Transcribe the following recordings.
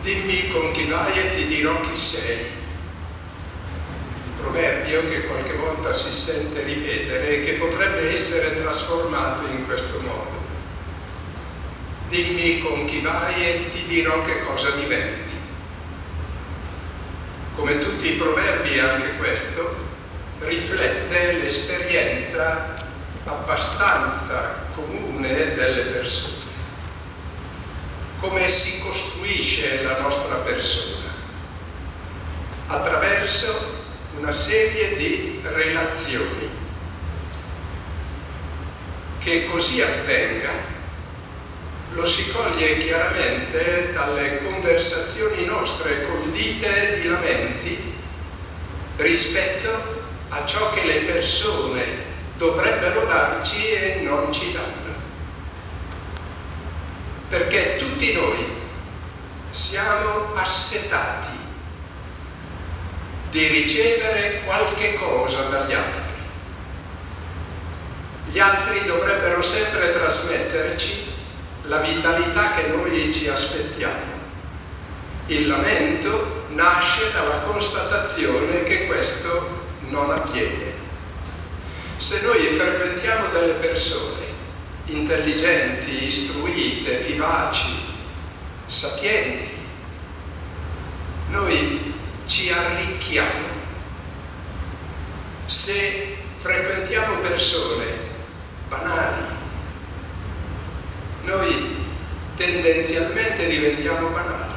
Dimmi con chi vai e ti dirò chi sei. Il proverbio che qualche volta si sente ripetere e che potrebbe essere trasformato in questo modo. Dimmi con chi vai e ti dirò che cosa diventi. Come tutti i proverbi, anche questo riflette l'esperienza abbastanza comune delle persone. Come si costruisce la nostra persona? Attraverso una serie di relazioni. Che così avvenga lo si coglie chiaramente dalle conversazioni nostre condite di lamenti rispetto a ciò che le persone dovrebbero darci e non ci danno. Perché tutti noi siamo assetati di ricevere qualche cosa dagli altri. Gli altri dovrebbero sempre trasmetterci la vitalità che noi ci aspettiamo. Il lamento nasce dalla constatazione che questo non avviene. Se noi frequentiamo delle persone intelligenti, istruite, vivaci, sapienti, noi ci arricchiamo. Se frequentiamo persone banali, noi tendenzialmente diventiamo banali.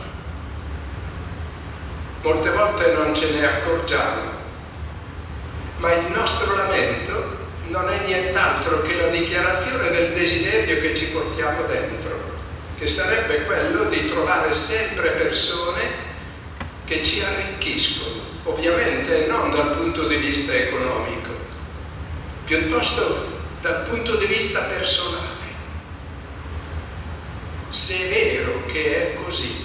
Molte volte non ce ne accorgiamo, ma il nostro lamento non è nient'altro che la dichiarazione del desiderio che ci portiamo dentro, che sarebbe quello di trovare sempre persone che ci arricchiscono, ovviamente non dal punto di vista economico, piuttosto dal punto di vista personale. Se è vero che è così,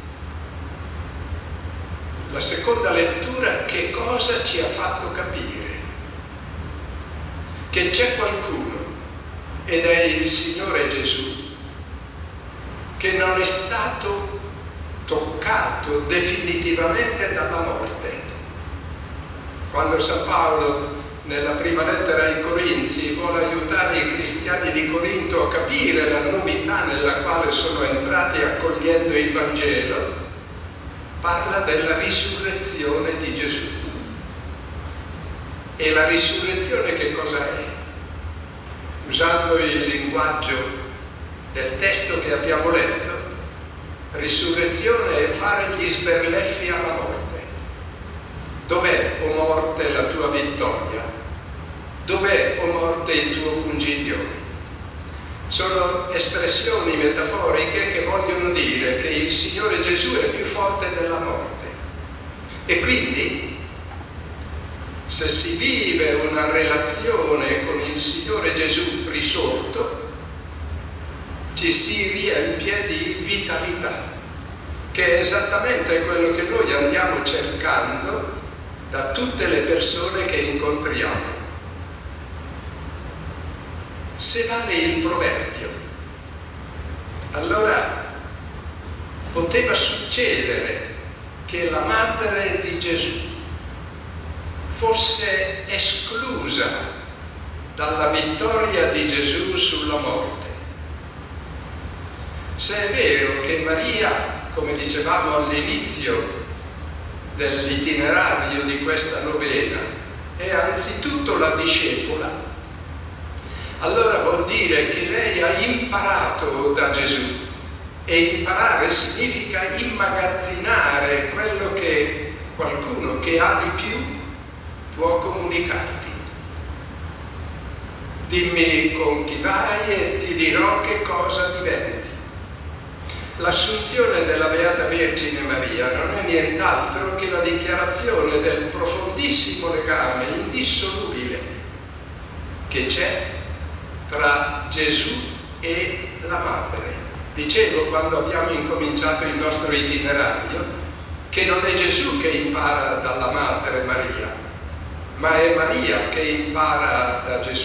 la seconda lettura che cosa ci ha fatto capire? Che c'è qualcuno, ed è il Signore Gesù, che non è stato toccato definitivamente dalla morte. Quando San Paolo nella prima lettera ai Corinzi vuole aiutare i cristiani di Corinto a capire la novità nella quale sono entrati accogliendo il Vangelo, parla della risurrezione di Gesù. E la risurrezione che cosa è? Usando il linguaggio del testo che abbiamo letto, risurrezione è fare gli sberleffi alla morte. Dov'è, o morte, la tua vittoria? Dov'è, o morte, il tuo pungiglione? Sono espressioni metaforiche che vogliono dire che il Signore Gesù è più forte della morte. E quindi, se si vive una relazione con il Signore Gesù risorto, ci si riempie di vitalità, che è esattamente quello che noi andiamo cercando da tutte le persone che incontriamo. Se vale il proverbio, allora poteva succedere che la madre di Gesù fosse esclusa dalla vittoria di Gesù sulla morte. Se è vero che Maria, come dicevamo all'inizio dell'itinerario di questa novena, è anzitutto la discepola, allora vuol dire che lei ha imparato da Gesù, e imparare significa immagazzinare quello che qualcuno che ha di più può comunicarti. Dimmi con chi vai e ti dirò che cosa diventi. L'assunzione della Beata Vergine Maria non è nient'altro che la dichiarazione del profondissimo legame indissolubile che c'è tra Gesù e la Madre. Dicevo quando abbiamo incominciato il nostro itinerario che non è Gesù che impara dalla Madre Maria, ma è Maria che impara da Gesù.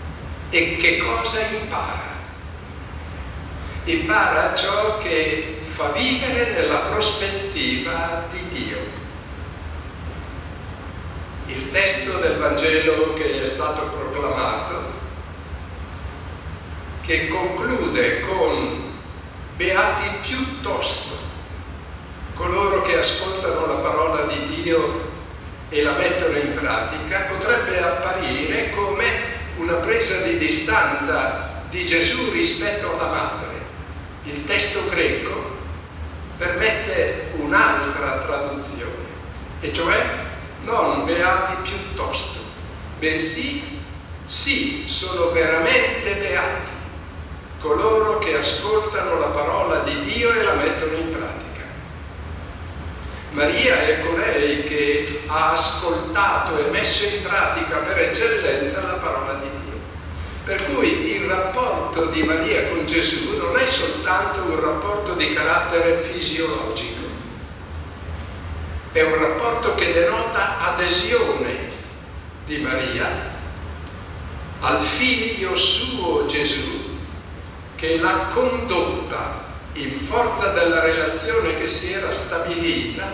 E che cosa impara? Impara ciò che fa vivere nella prospettiva di Dio. Il testo del Vangelo che è stato proclamato, che conclude con beati piuttosto coloro che ascoltano la parola di Dio e la mettono in pratica, potrebbe apparire come una presa di distanza di Gesù rispetto alla madre. Il testo greco permette un'altra traduzione, e cioè non beati piuttosto, bensì sì, sono veramente beati coloro che ascoltano la parola di Dio e la mettono in pratica. Maria è colei che ha ascoltato e messo in pratica per eccellenza la parola di Dio. Per cui il rapporto di Maria con Gesù non è soltanto un rapporto di carattere fisiologico, è un rapporto che denota adesione di Maria al figlio suo Gesù, che l'ha condotta in forza della relazione che si era stabilita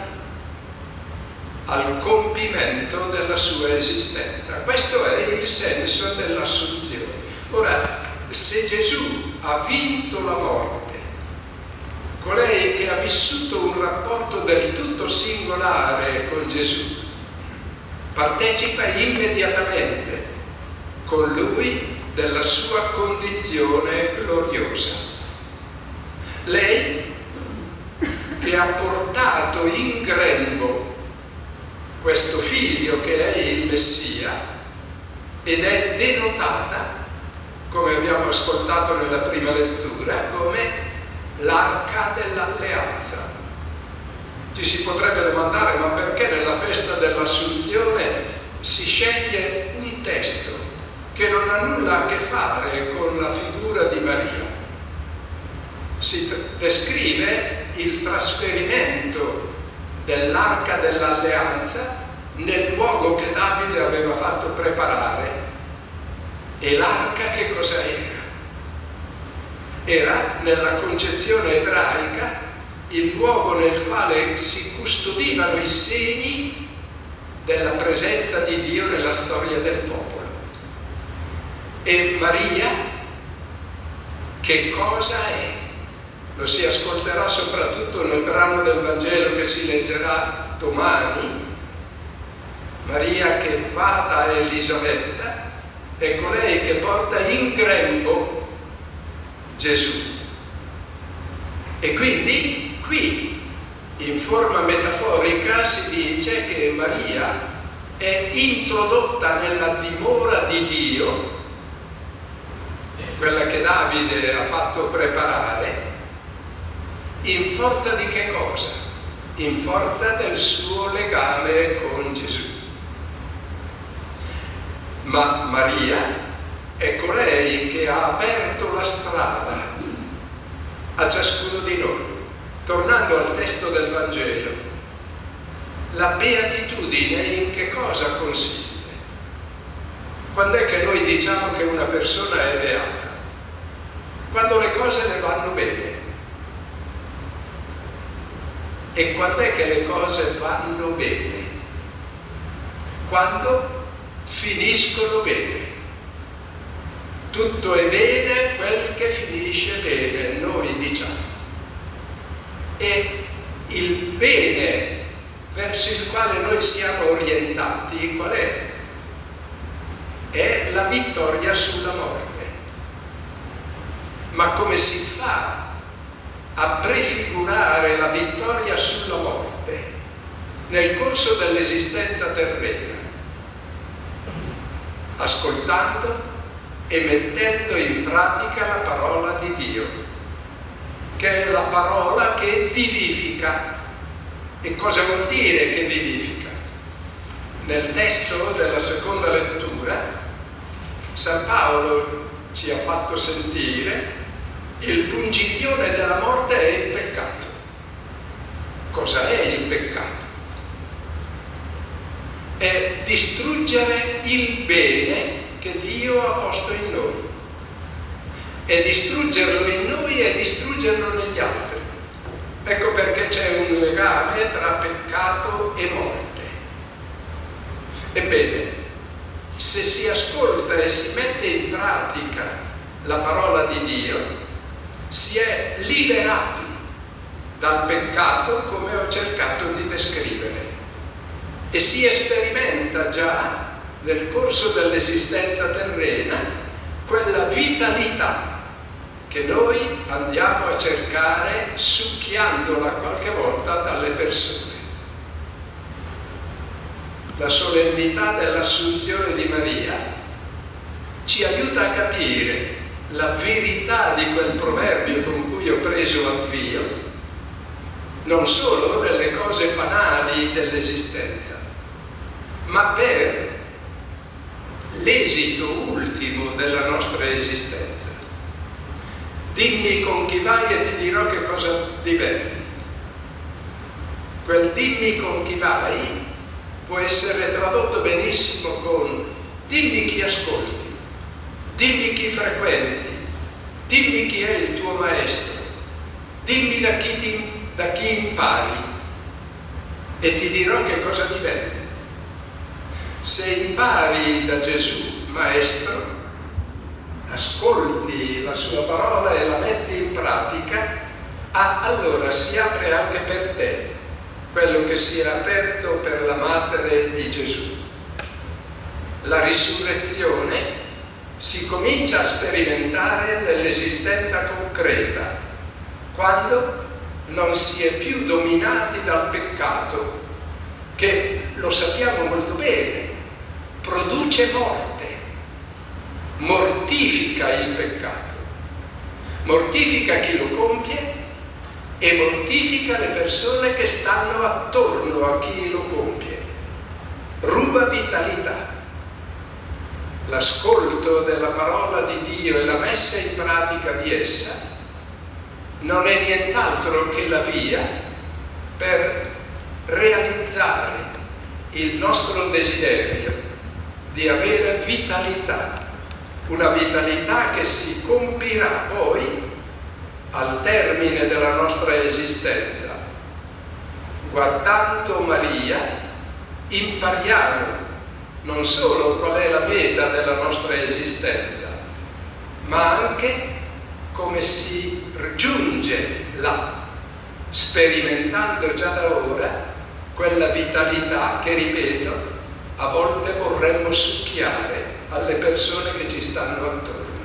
al compimento della sua esistenza. Questo è il senso dell'assunzione. Ora, se Gesù ha vinto la morte, colei che ha vissuto un rapporto del tutto singolare con Gesù, partecipa immediatamente con lui della sua condizione gloriosa. Lei che ha portato in grembo questo figlio che è il Messia ed è denotata, come abbiamo ascoltato nella prima lettura, come l'arca dell'alleanza. Ci si potrebbe domandare: ma perché nella festa dell'Assunzione si sceglie un testo che non ha nulla a che fare con la figura di Maria? Si descrive il trasferimento dell'arca dell'alleanza nel luogo che Davide aveva fatto preparare. E l'arca che cosa era? Era, nella concezione ebraica, il luogo nel quale si custodivano i segni della presenza di Dio nella storia del popolo. E Maria che cosa è? Lo si ascolterà soprattutto nel brano del Vangelo che si leggerà domani. Maria che va da Elisabetta è colei che porta in grembo Gesù. E quindi qui, in forma metaforica, si dice che Maria è introdotta nella dimora di Dio, quella che Davide ha fatto preparare, in forza di che cosa? In forza del suo legame con Gesù. Ma Maria è colei che ha aperto la strada a ciascuno di noi. Tornando al testo del Vangelo, la beatitudine in che cosa consiste? Quando è che noi diciamo che una persona è beata? Quando le cose le vanno bene. E quando è che le cose vanno bene? Quando finiscono bene. Tutto è bene quel che finisce bene, noi diciamo. E il bene verso il quale noi siamo orientati, qual è? È la vittoria sulla morte. Ma come si fa a prefigurare la vittoria sulla morte nel corso dell'esistenza terrena? Ascoltando e mettendo in pratica la parola di Dio, che è la parola che vivifica. E cosa vuol dire che vivifica? Nel testo della seconda lettura, San Paolo ci ha fatto sentire il pungiglione della morte è il peccato. Cosa è il peccato? È distruggere il bene che Dio ha posto in noi. E distruggerlo in noi è distruggerlo negli altri. Ecco perché c'è un legame tra peccato e morte. Ebbene, se si ascolta e si mette in pratica la parola di Dio, si è liberati dal peccato, come ho cercato di descrivere, e si sperimenta già nel corso dell'esistenza terrena quella vitalità che noi andiamo a cercare succhiandola qualche volta dalle persone. La solennità dell'Assunzione di Maria ci aiuta a capire la verità di quel proverbio con cui ho preso avvio, non solo nelle cose banali dell'esistenza, ma per l'esito ultimo della nostra esistenza. Dimmi con chi vai e ti dirò che cosa diventi. Quel dimmi con chi vai può essere tradotto benissimo con dimmi chi ascolti, dimmi chi frequenti, dimmi chi è il tuo maestro, dimmi da chi impari e ti dirò che cosa diventi. Se impari da Gesù, maestro, ascolti la sua parola e la metti in pratica, allora si apre anche per te quello che si è aperto per la madre di Gesù. La risurrezione si comincia a sperimentare nell'esistenza concreta, quando non si è più dominati dal peccato, che, lo sappiamo molto bene, produce morte, mortifica il peccato, mortifica chi lo compie e mortifica le persone che stanno attorno a chi lo compie, ruba vitalità. L'ascolto della parola di Dio e la messa in pratica di essa non è nient'altro che la via per realizzare il nostro desiderio di avere vitalità, una vitalità che si compirà poi al termine della nostra esistenza. Guardando Maria impariamo non solo qual è la meta della nostra esistenza, ma anche come si giunge là, sperimentando già da ora quella vitalità che, ripeto, a volte vorremmo succhiare alle persone che ci stanno attorno.